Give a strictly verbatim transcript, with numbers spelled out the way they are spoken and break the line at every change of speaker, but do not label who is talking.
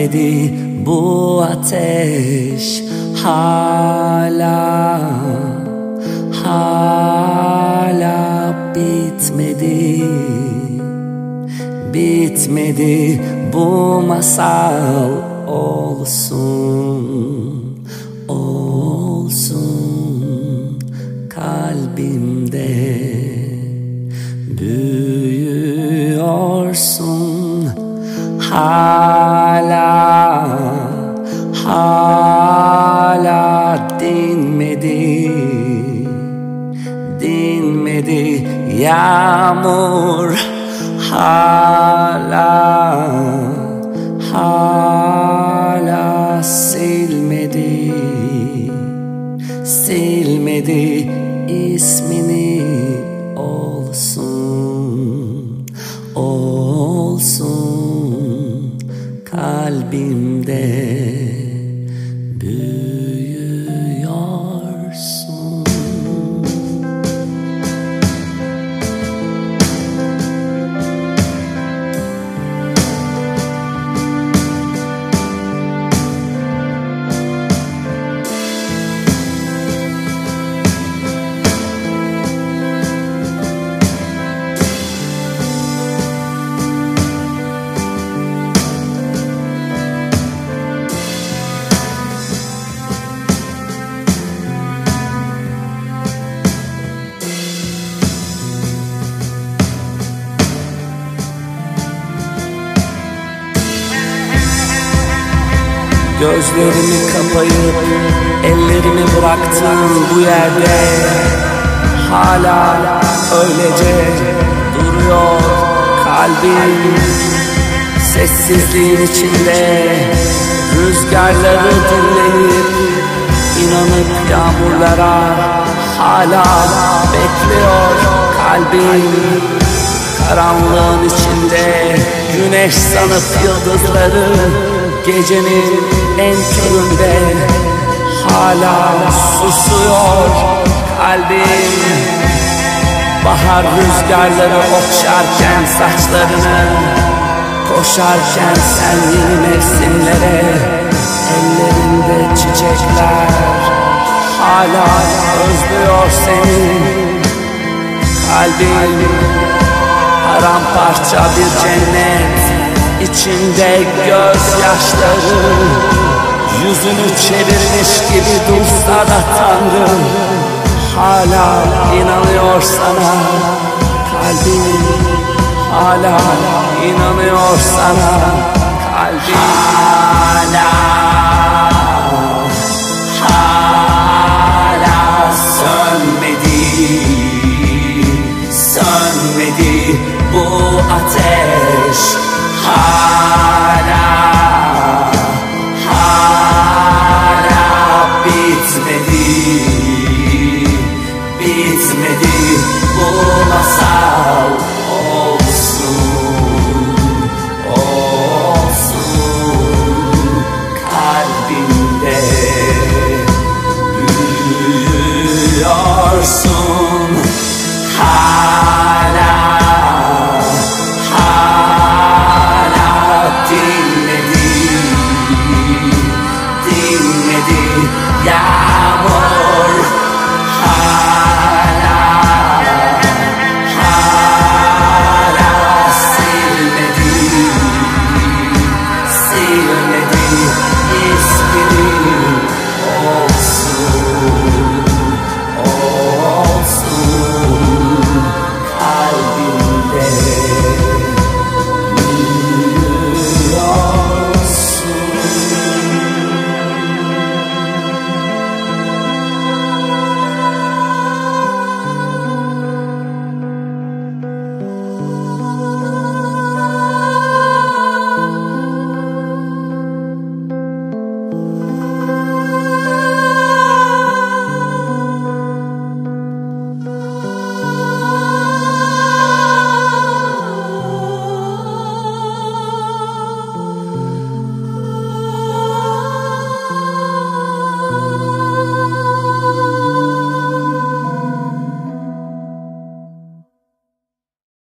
bitmedi bu ateş hala, hala bitmedi, bitmedi bu masal olsun, olsun kalbimde büyüyorsun hala, hala dinmedi, dinmedi yağmur hala, hala silmedi, silmedi ismini olsun, olsun kalbimde büyüyorsun. Gözlerimi kapayıp ellerimi bıraktım bu yerde, hala öylece duruyor kalbim. Sessizliğin içinde rüzgarları dinleyip inanıp yağmurlara hala bekliyor kalbim. Karanlığın içinde güneş sanıp yıldızları, gecenin en köründe hala susuyor kalbim. Bahar rüzgarları okşarken saçlarını, koşarken sen yeni mevsimlere, ellerinde çiçekler hala özlüyor seni kalbim. Paramparça bir cennet İçinde gözyaşları, yüzünü çevirmiş gibi dursa da Tanrım hala inanıyor sana kalbim, hala inanıyor sana kalbim, hala